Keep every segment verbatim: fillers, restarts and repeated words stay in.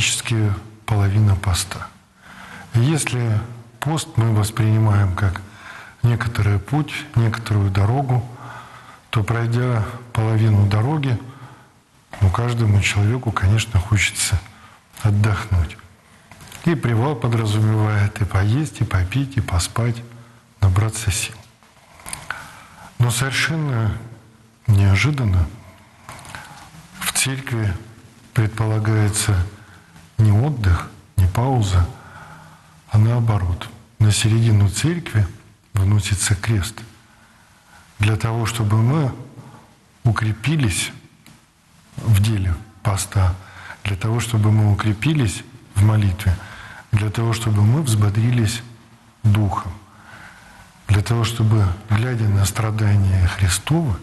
практически половина поста. И если пост мы воспринимаем как некоторый путь, некоторую дорогу, то, пройдя половину дороги, ну, каждому человеку, конечно, хочется отдохнуть. И привал подразумевает и поесть, и попить, и поспать, набраться сил. Но совершенно неожиданно в церкви предполагается не отдых, не пауза, а наоборот. На середину церкви вносится крест для того, чтобы мы укрепились в деле поста, для того, чтобы мы укрепились в молитве, для того, чтобы мы взбодрились духом, для того, чтобы, глядя на страдания Христовы,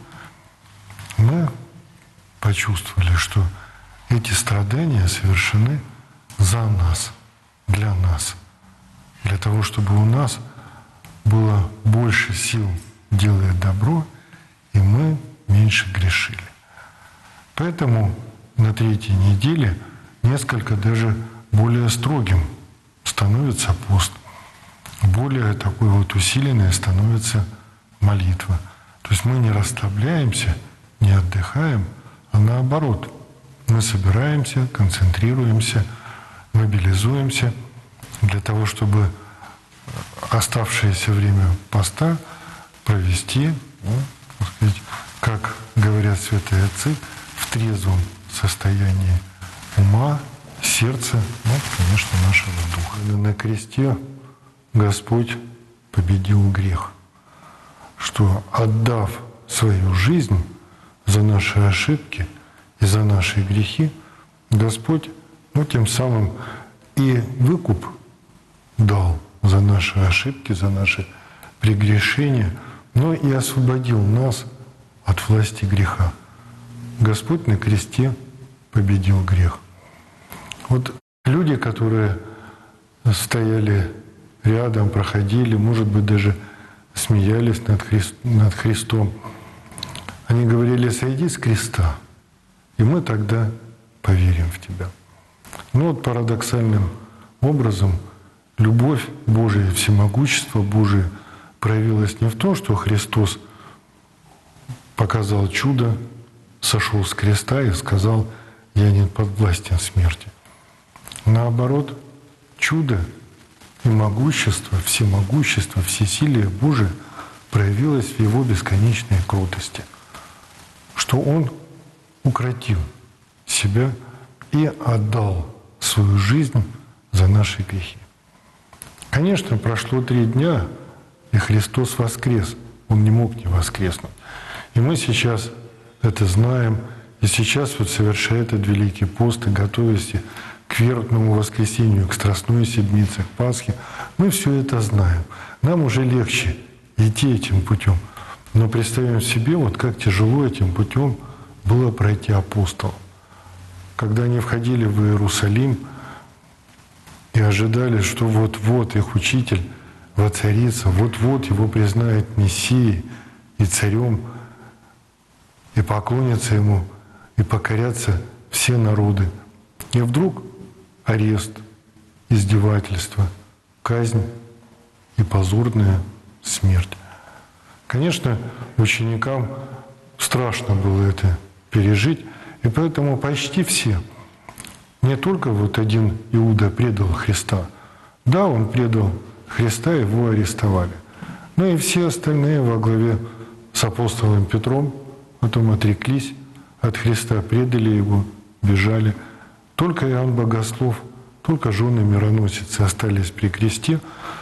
мы почувствовали, что эти страдания совершены за нас, для нас, для того, чтобы у нас было больше сил делать добро, и мы меньше грешили. Поэтому на третьей неделе несколько даже более строгим становится пост, более такой вот усиленной становится молитва. То есть мы не расслабляемся, не отдыхаем, а наоборот, мы собираемся, концентрируемся, мобилизуемся для того, чтобы оставшееся время поста провести, ну, так сказать, как говорят святые отцы, в трезвом состоянии ума, сердца, ну, конечно, нашего духа. На кресте Господь победил грех, что, отдав свою жизнь за наши ошибки и за наши грехи, Господь, ну, тем самым и выкуп дал за наши ошибки, за наши прегрешения, но и освободил нас от власти греха. Господь на кресте победил грех. Вот люди, которые стояли рядом, проходили, может быть, даже смеялись над, Христ, над Христом, они говорили: «Сойди с креста, и мы тогда поверим в Тебя». Но вот парадоксальным образом любовь Божия, всемогущество Божие проявилось не в том, что Христос показал чудо, сошел с креста и сказал: «Я не подвластен смерти». Наоборот, чудо и могущество, всемогущество, всесилие Божие проявилось в Его бесконечной кротости, что Он укротил себя и отдал свою жизнь за наши грехи. Конечно, прошло три дня, и Христос воскрес. Он не мог не воскреснуть. И мы сейчас это знаем, и сейчас вот совершая этот Великий пост и готовясь к вербному воскресению, к Страстной Седмице, к Пасхе, мы все это знаем. Нам уже легче идти этим путем. Но представим себе, вот как тяжело этим путем было пройти апостолам. Когда они входили в Иерусалим и ожидали, что вот-вот их учитель воцарится, вот-вот его признают Мессией и царем, и поклонятся ему, и покорятся все народы. И вдруг арест, издевательство, казнь и позорная смерть. Конечно, ученикам страшно было это пережить, и поэтому почти все, не только вот один Иуда предал Христа, да, он предал Христа, его арестовали, но и все остальные во главе с апостолом Петром потом отреклись от Христа, предали его, бежали. Только Иоанн Богослов, только жены мироносицы остались при кресте.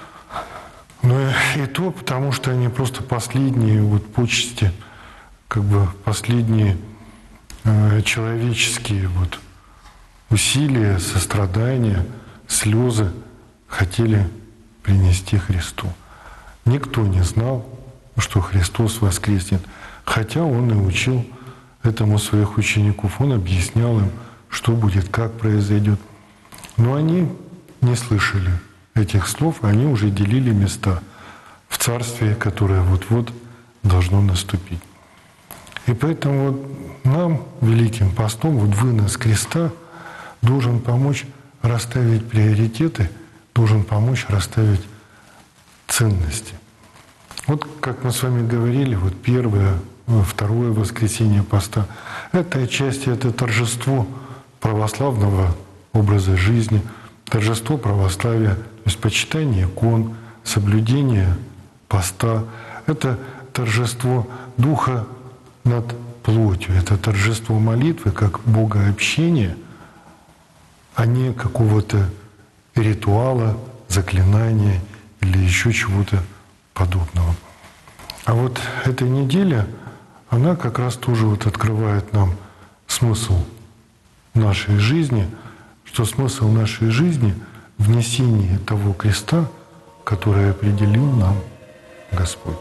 Но и то потому, что они просто последние вот почести, как бы последние э, человеческие вот усилия, сострадания, слезы хотели принести Христу. Никто не знал, что Христос воскреснет, хотя Он и учил этому своих учеников, Он объяснял им, что будет, как произойдет. Но они не слышали этих слов, они уже делили места в царстве, которое вот-вот должно наступить. И поэтому вот нам, Великим постом, вот вынос креста должен помочь расставить приоритеты, должен помочь расставить ценности. Вот как мы с вами говорили, вот первое, второе воскресенье поста — это отчасти это торжество православного образа жизни, торжество православия, то есть почитание икон, соблюдение поста. Это торжество Духа над плотью, это торжество молитвы как богообщения, а не какого-то ритуала, заклинания или еще чего-то подобного. А вот эта неделя, она как раз тоже вот открывает нам смысл нашей жизни, что смысл нашей жизни в несении того креста, который определил нам Господь.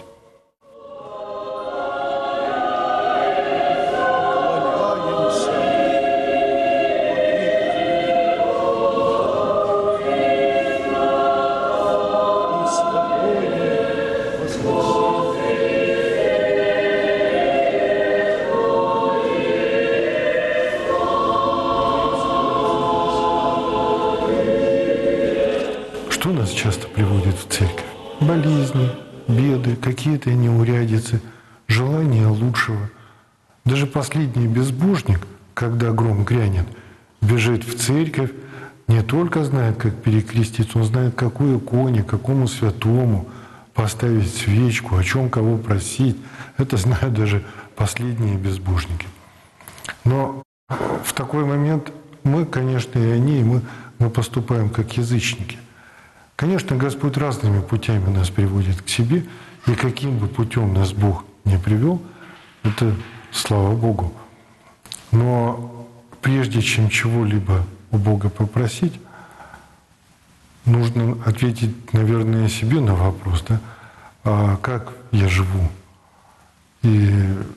Что нас часто приводит в церковь? Болезни, беды, какие-то неурядицы, желание лучшего. Даже последний безбожник, когда гром грянет, бежит в церковь, не только знает, как перекреститься, он знает, какую иконе, какому святому поставить свечку, о чем кого просить. Это знают даже последние безбожники. Но в такой момент мы, конечно, и они, и мы, мы поступаем как язычники. Конечно, Господь разными путями нас приводит к себе, и каким бы путем нас Бог не привел, это слава Богу. Но прежде чем чего-либо у Бога попросить, нужно ответить, наверное, себе на вопрос, да, а как я живу? И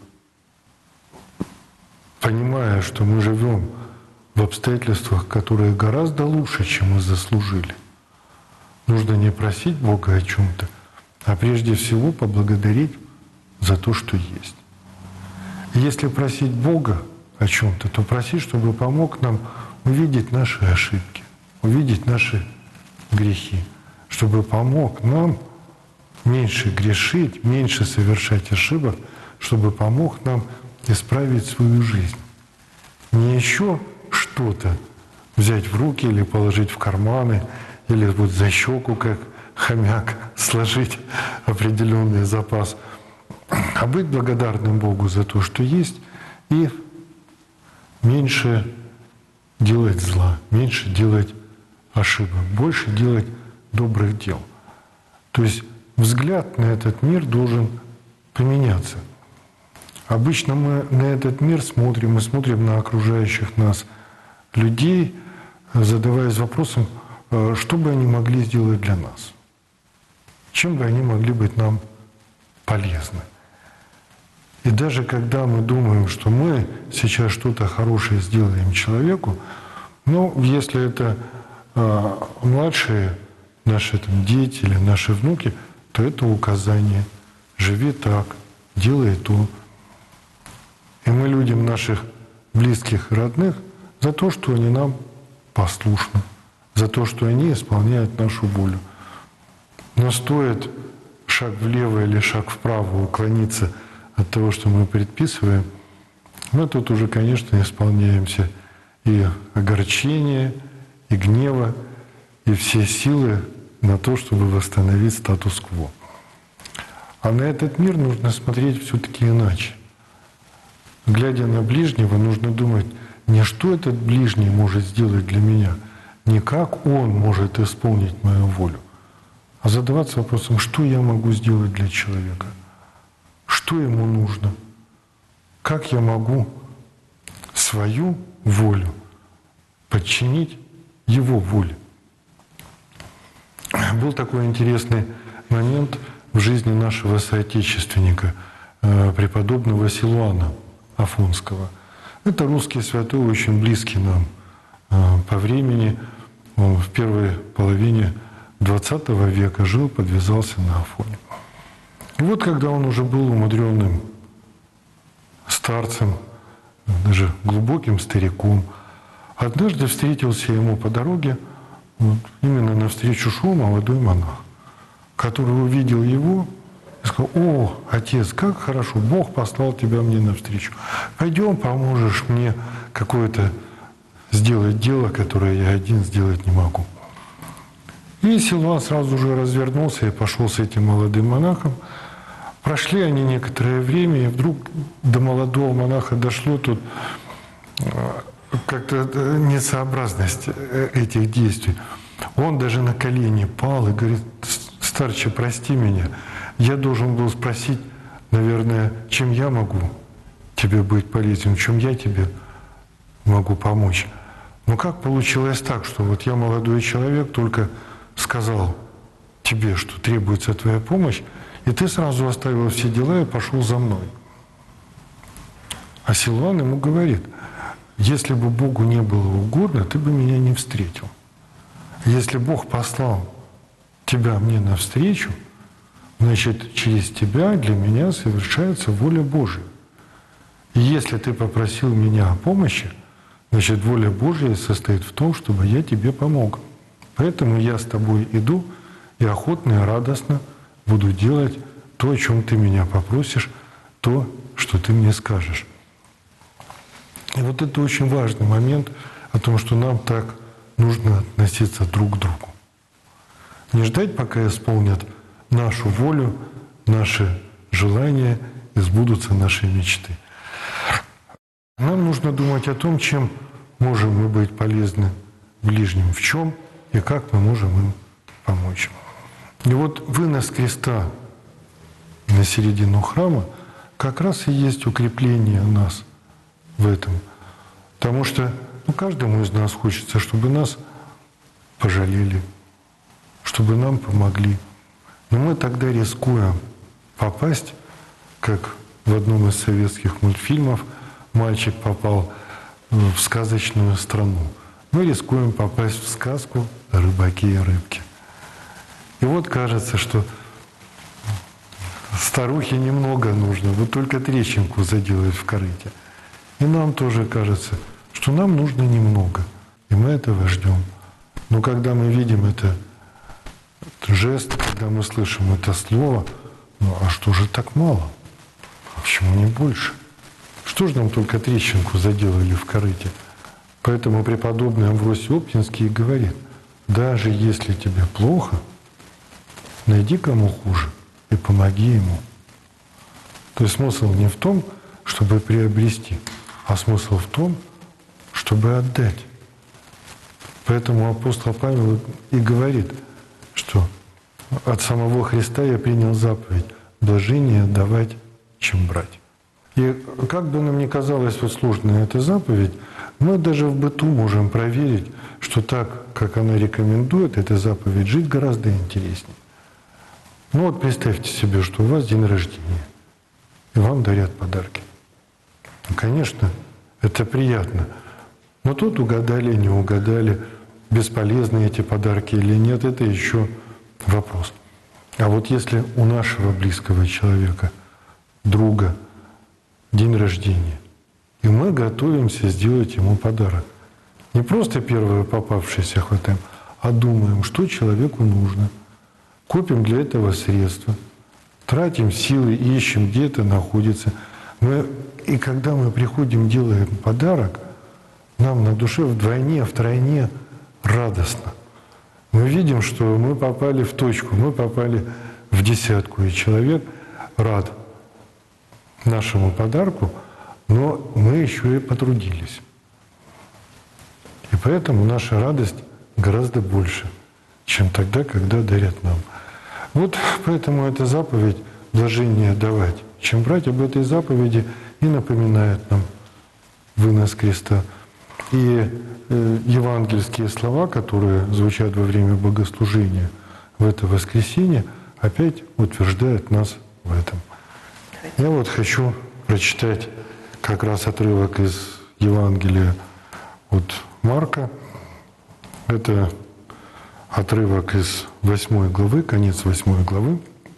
понимая, что мы живем в обстоятельствах, которые гораздо лучше, чем мы заслужили, нужно не просить Бога о чем-то, а прежде всего поблагодарить за то, что есть. И если просить Бога о чем-то, то просить, чтобы помог нам увидеть наши ошибки, увидеть наши грехи, чтобы помог нам меньше грешить, меньше совершать ошибок, чтобы помог нам исправить свою жизнь. Не еще что-то взять в руки или положить в карманы, или вот за щеку, как хомяк, сложить определенный запас, а быть благодарным Богу за то, что есть, и меньше делать зла, меньше делать ошибок, больше делать добрых дел. То есть взгляд на этот мир должен поменяться. Обычно мы на этот мир смотрим, мы смотрим на окружающих нас людей, задаваясь вопросом, что бы они могли сделать для нас, чем бы они могли быть нам полезны. И даже когда мы думаем, что мы сейчас что-то хорошее сделаем человеку, ну, если это э, младшие наши там, дети или наши внуки, то это указание. Живи так, делай то. И мы любим наших близких и родных за то, что они нам послушны, за то, что они исполняют нашу волю. Но стоит шаг влево или шаг вправо уклониться от того, что мы предписываем, мы тут уже, конечно, исполняемся и огорчения, и гнева, и все силы на то, чтобы восстановить статус-кво. А на этот мир нужно смотреть все-таки иначе. Глядя на ближнего, нужно думать, не что этот ближний может сделать для меня, не как он может исполнить мою волю, а задаваться вопросом, что я могу сделать для человека, что ему нужно, как я могу свою волю подчинить его воле. Был такой интересный момент в жизни нашего соотечественника, преподобного Силуана Афонского. Это русский святой, очень близкий нам по времени. Он в первой половине двадцатого века жил, подвязался на Афоне. И вот когда он уже был умудренным старцем, даже глубоким стариком, Однажды встретился ему по дороге, вот, именно навстречу шел молодой монах, который увидел его и сказал: «О, отец, как хорошо, Бог послал тебя мне навстречу. Пойдем, поможешь мне какое-то сделать дело, которое я один сделать не могу». И Силуан сразу же развернулся и пошел с этим молодым монахом. Прошли они некоторое время, и вдруг до молодого монаха дошло тут как-то несообразность этих действий. Он даже на колени пал и говорит: «Старче, прости меня. Я должен был спросить, наверное, чем я могу тебе быть полезен, чем я тебе могу помочь. Но как получилось так, что вот я, молодой человек, только сказал тебе, что требуется твоя помощь, и ты сразу оставил все дела и пошел за мной?» А Силуан ему говорит: «Если бы Богу не было угодно, ты бы меня не встретил. Если Бог послал тебя мне навстречу, значит, через тебя для меня совершается воля Божия. И если ты попросил меня о помощи, значит, воля Божия состоит в том, чтобы я тебе помог. Поэтому я с тобой иду и охотно и радостно буду делать то, о чем ты меня попросишь, то, что ты мне скажешь». И вот это очень важный момент о том, что нам так нужно относиться друг к другу. Не ждать, пока исполнят нашу волю, наши желания, и сбудутся наши мечты. Нам нужно думать о том, чем можем мы быть полезны ближним, в чем и как мы можем им помочь. И вот вынос креста на середину храма как раз и есть укрепление нас в этом. Потому что ну, каждому из нас хочется, чтобы нас пожалели, чтобы нам помогли. Но мы тогда рискуем попасть, как в одном из советских мультфильмов мальчик попал в сказочную страну. Мы рискуем попасть в сказку «Рыбаки и рыбки». И вот кажется, что старухе немного нужно, вот только трещинку заделать в корыте. И нам тоже кажется, что нам нужно немного, и мы этого ждем. Но когда мы видим это жест, когда мы слышим это слово, ну а что же так мало? Почему не больше? Что же нам только трещинку заделали в корыте? Поэтому преподобный Амвросий Оптинский говорит: даже если тебе плохо, найди кому хуже и помоги ему. То есть смысл не в том, чтобы приобрести, а смысл в том, чтобы отдать. Поэтому апостол Павел и говорит, что от самого Христа я принял заповедь: блажение давать, чем брать. И как бы нам ни казалась вот сложная эта заповедь, мы даже в быту можем проверить, что так, как она рекомендует, эта заповедь, жить гораздо интереснее. Ну вот представьте себе, что у вас день рождения, и вам дарят подарки. Ну, конечно, это приятно. Но тут угадали, не угадали, бесполезны эти подарки или нет, это еще вопрос. А вот если у нашего близкого человека, друга, день рождения, и мы готовимся сделать ему подарок, не просто первое попавшееся хватаем, а думаем, что человеку нужно, копим для этого средства, тратим силы, ищем, где это находится. Мы, и когда мы приходим, делаем подарок, нам на душе вдвойне, втройне радостно. Мы видим, что мы попали в точку, мы попали в десятку, и человек рад нашему подарку, но мы еще и потрудились. И поэтому наша радость гораздо больше, чем тогда, когда дарят нам. Вот поэтому эта заповедь «блажение давать, чем брать», об этой заповеди и напоминает нам вынос креста. И э, евангельские слова, которые звучат во время богослужения в это воскресенье, опять утверждают нас в этом. Я вот хочу прочитать как раз отрывок из Евангелия от Марка. Это отрывок из восьмой главы, конец восьмой главы.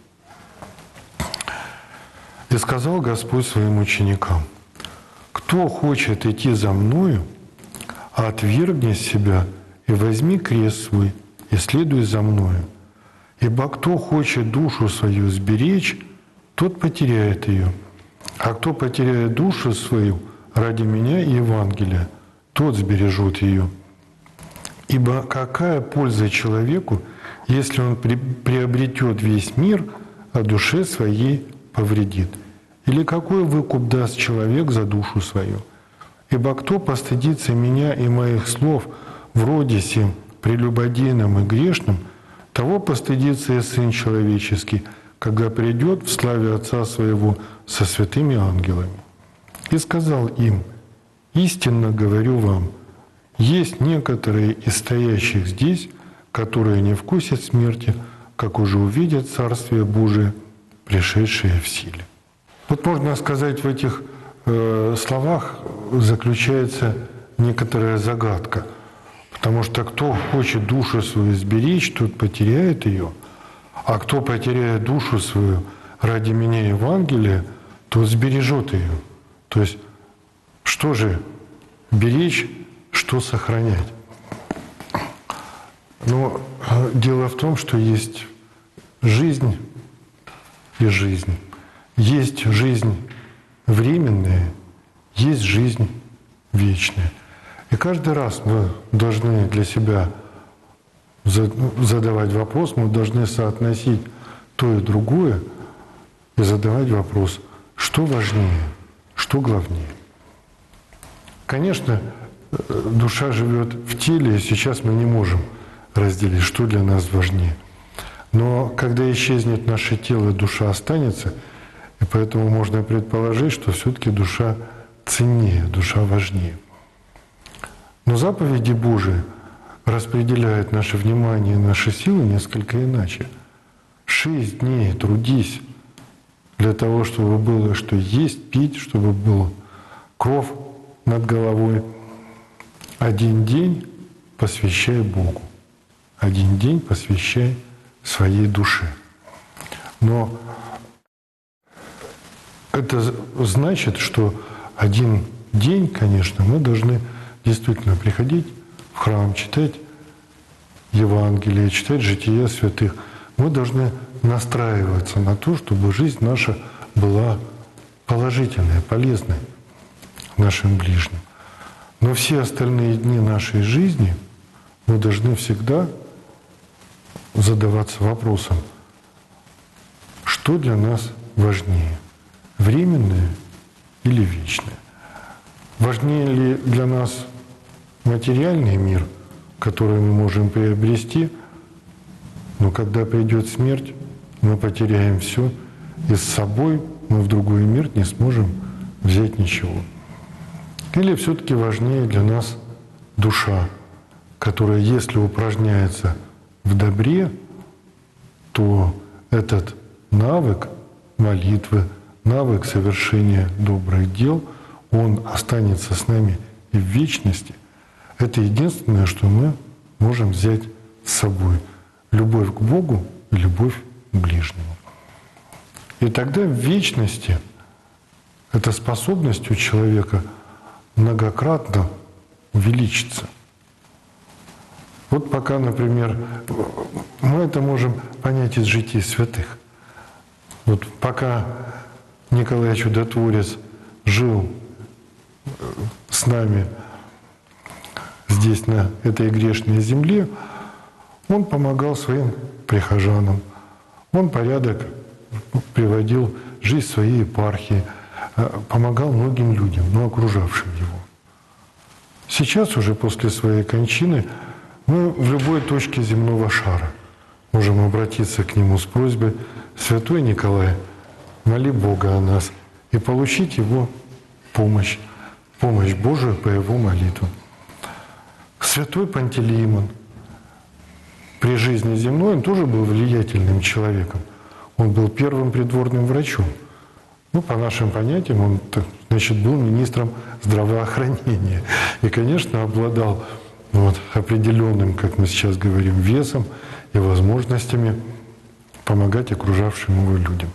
«И сказал Господь своим ученикам: кто хочет идти за Мною, отвергни себя и возьми крест свой, и следуй за мною. Ибо кто хочет душу свою сберечь, тот потеряет ее. А кто потеряет душу свою ради меня и Евангелия, тот сбережет ее. Ибо какая польза человеку, если он приобретет весь мир, а душе своей повредит? Или какой выкуп даст человек за душу свою? Ибо кто постыдится меня и моих слов вроде сим прелюбодейным и грешным, того постыдится и Сын Человеческий, когда придет в славе Отца Своего со святыми ангелами. И сказал им: истинно говорю вам, есть некоторые из стоящих здесь, которые не вкусят смерти, как уже увидят Царствие Божие, пришедшее в силе. Вот можно сказать, в этих э, словах заключается некоторая загадка. Потому что кто хочет душу свою сберечь, тот потеряет ее, а кто потеряет душу свою ради меня Евангелия, тот сбережет ее. То есть что же беречь, что сохранять? Но дело в том, что есть жизнь и жизнь. Есть жизнь временная, есть жизнь вечная. И каждый раз мы должны для себя задавать вопрос, мы должны соотносить то и другое и задавать вопрос, что важнее, что главнее. Конечно, душа живет в теле, и сейчас мы не можем разделить, что для нас важнее. Но когда исчезнет наше тело, душа останется, и поэтому можно предположить, что все-таки душа ценнее, душа важнее. Но заповеди Божии распределяют наше внимание и наши силы несколько иначе. Шесть дней трудись для того, чтобы было что есть, пить, чтобы был кров над головой. Один день посвящай Богу. Один день посвящай своей душе. Но это значит, что один день, конечно, мы должны действительно приходить в храм, читать Евангелие, читать жития святых. Мы должны настраиваться на то, чтобы жизнь наша была положительной, полезной нашим ближним. Но все остальные дни нашей жизни мы должны всегда задаваться вопросом, что для нас важнее, временное или вечное? Важнее ли для нас материальный мир, который мы можем приобрести, но когда придет смерть, мы потеряем все, и с собой мы в другой мир не сможем взять ничего. Или все-таки важнее для нас душа, которая, если упражняется в добре, то этот навык молитвы, навык совершения добрых дел, он останется с нами и в вечности. Это единственное, что мы можем взять с собой. Любовь к Богу и любовь к ближнему. И тогда в вечности эта способность у человека многократно увеличится. Вот пока, например, мы это можем понять из житий святых. Вот пока Николай Чудотворец жил с нами здесь, на этой грешной земле, он помогал своим прихожанам, он порядок приводил в жизнь своей епархии, помогал многим людям, но окружавшим его. Сейчас уже после своей кончины мы в любой точке земного шара можем обратиться к нему с просьбой: «Святой Николай, моли Бога о нас», и получить его помощь, помощь Божию по его молитвам. Святой Пантелеимон при жизни земной, он тоже был влиятельным человеком. Он был первым придворным врачом. Ну, по нашим понятиям, он, значит, был министром здравоохранения. И, конечно, обладал вот, определенным, как мы сейчас говорим, весом и возможностями помогать окружавшим его людям.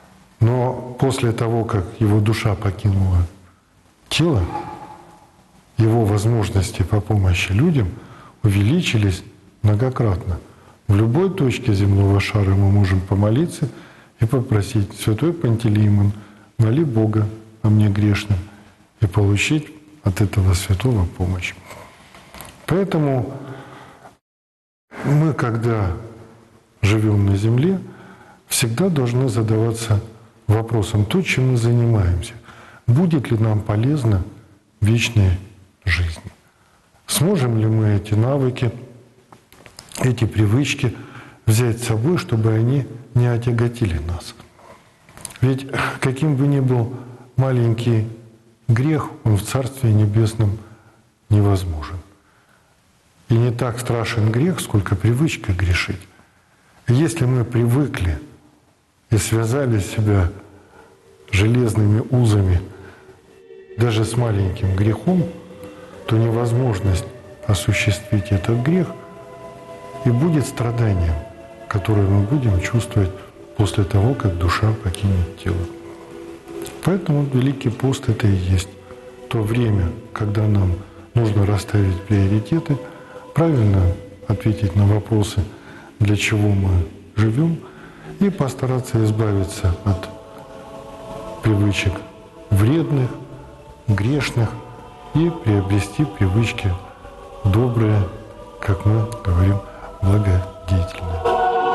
Но после того, как его душа покинула тело, его возможности по помощи людям увеличились многократно. В любой точке земного шара мы можем помолиться и попросить: «Святой Пантелеимон, моли Бога о мне грешном», и получить от этого святого помощь. Поэтому мы, когда живем на земле, всегда должны задаваться вопросом: то, чем мы занимаемся, будет ли нам полезно в вечной жизни? Сможем ли мы эти навыки, эти привычки взять с собой, чтобы они не отяготили нас? Ведь каким бы ни был маленький грех, он в Царстве Небесном невозможен. И не так страшен грех, сколько привычка грешить. Если мы привыкли и связали себя железными узами даже с маленьким грехом, то невозможность осуществить этот грех и будет страданием, которое мы будем чувствовать после того, как душа покинет тело. Поэтому Великий пост — это и есть то время, когда нам нужно расставить приоритеты, правильно ответить на вопросы, для чего мы живем, и постараться избавиться от привычек вредных, грешных и приобрести привычки добрые, как мы говорим, благодетельные.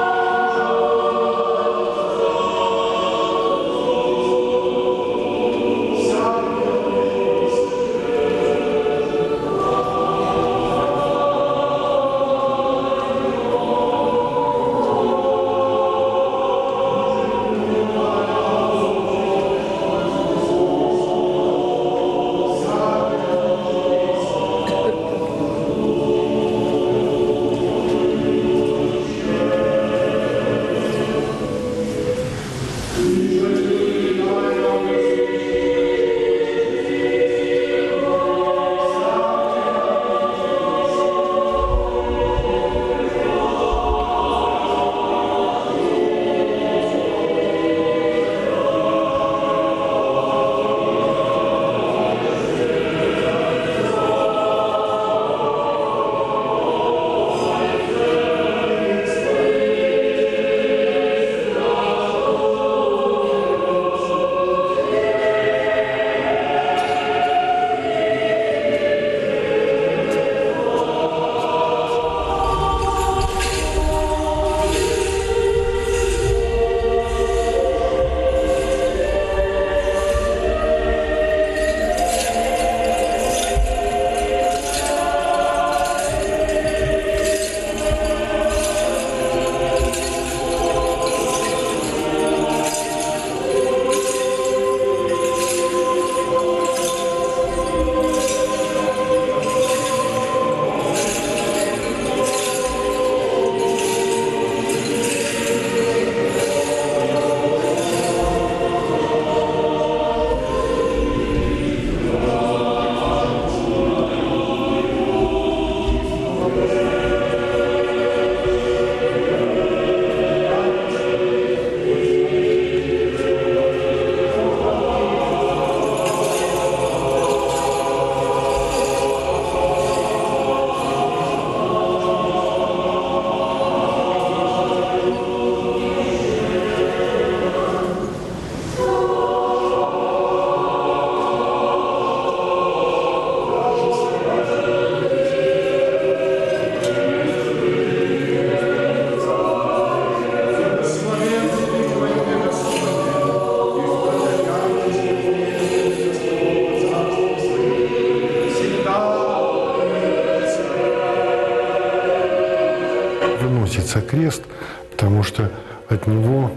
Выносится крест, потому что от него,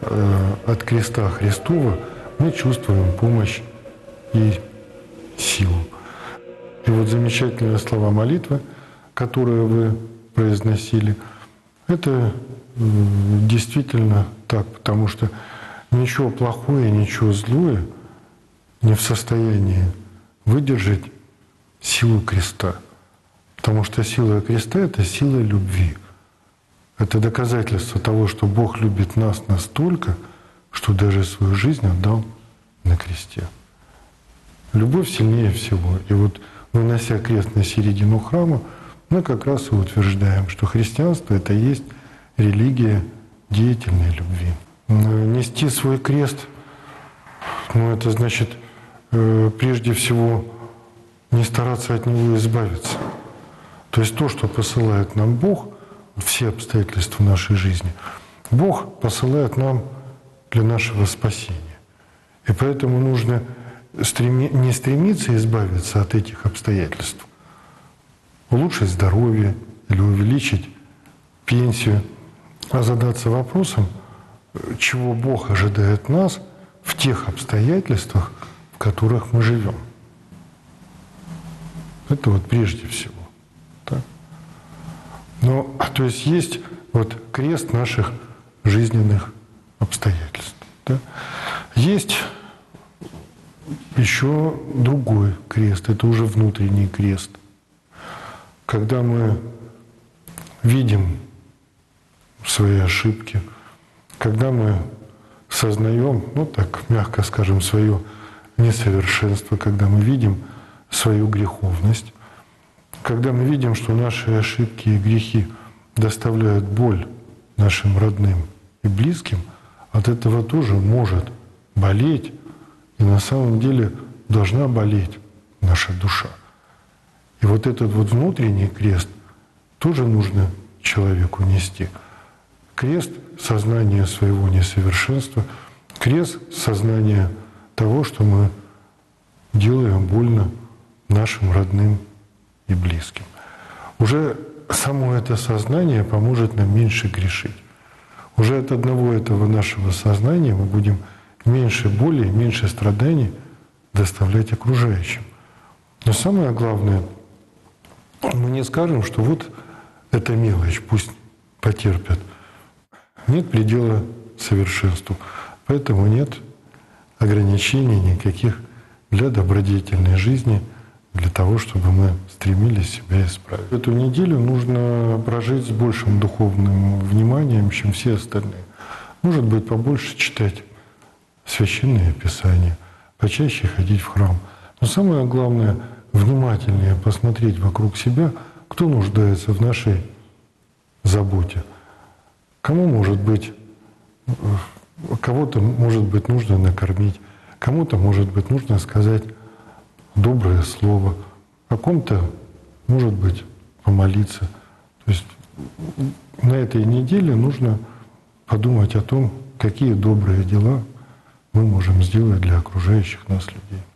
от креста Христова, мы чувствуем помощь и силу. И вот замечательные слова молитвы, которые вы произносили, это действительно так, потому что ничего плохое, ничего злое не в состоянии выдержать силу креста. Потому что сила креста — это сила любви. Это доказательство того, что Бог любит нас настолько, что даже свою жизнь отдал на кресте. Любовь сильнее всего. И вот вынося крест на середину храма, мы как раз и утверждаем, что христианство — это и есть религия деятельной любви. Нести свой крест, ну это значит, прежде всего, не стараться от него избавиться. То есть то, что посылает нам Бог, все обстоятельства нашей жизни, Бог посылает нам для нашего спасения. И поэтому нужно стреми... не стремиться избавиться от этих обстоятельств, улучшить здоровье или увеличить пенсию, а задаться вопросом, чего Бог ожидает нас в тех обстоятельствах, в которых мы живем. Это вот прежде всего. Так? Но, то есть есть вот крест наших жизненных обстоятельств. Да? Есть еще другой крест, это уже внутренний крест. Когда мы видим свои ошибки, когда мы сознаем, ну так мягко скажем, свое несовершенство, когда мы видим свою греховность, когда мы видим, что наши ошибки и грехи доставляют боль нашим родным и близким, от этого тоже может болеть, и на самом деле должна болеть наша душа. И вот этот вот внутренний крест тоже нужно человеку нести. Крест сознания своего несовершенства, крест сознания того, что мы делаем больно нашим родным и близким. Уже само это сознание поможет нам меньше грешить. Уже от одного этого нашего сознания мы будем меньше боли, меньше страданий доставлять окружающим. Но самое главное, мы не скажем, что вот это мелочь, пусть потерпят. Нет предела совершенству, поэтому нет ограничений никаких для добродетельной жизни, для того, чтобы мы стремились себя исправить. Эту неделю нужно прожить с большим духовным вниманием, чем все остальные. Может быть, побольше читать священные писания, почаще ходить в храм. Но самое главное — внимательнее посмотреть вокруг себя, кто нуждается в нашей заботе. Кому, может быть, кого-то, может быть, нужно накормить, кому-то, может быть, нужно сказать доброе слово, о ком-то, может быть, помолиться. То есть на этой неделе нужно подумать о том, какие добрые дела мы можем сделать для окружающих нас людей.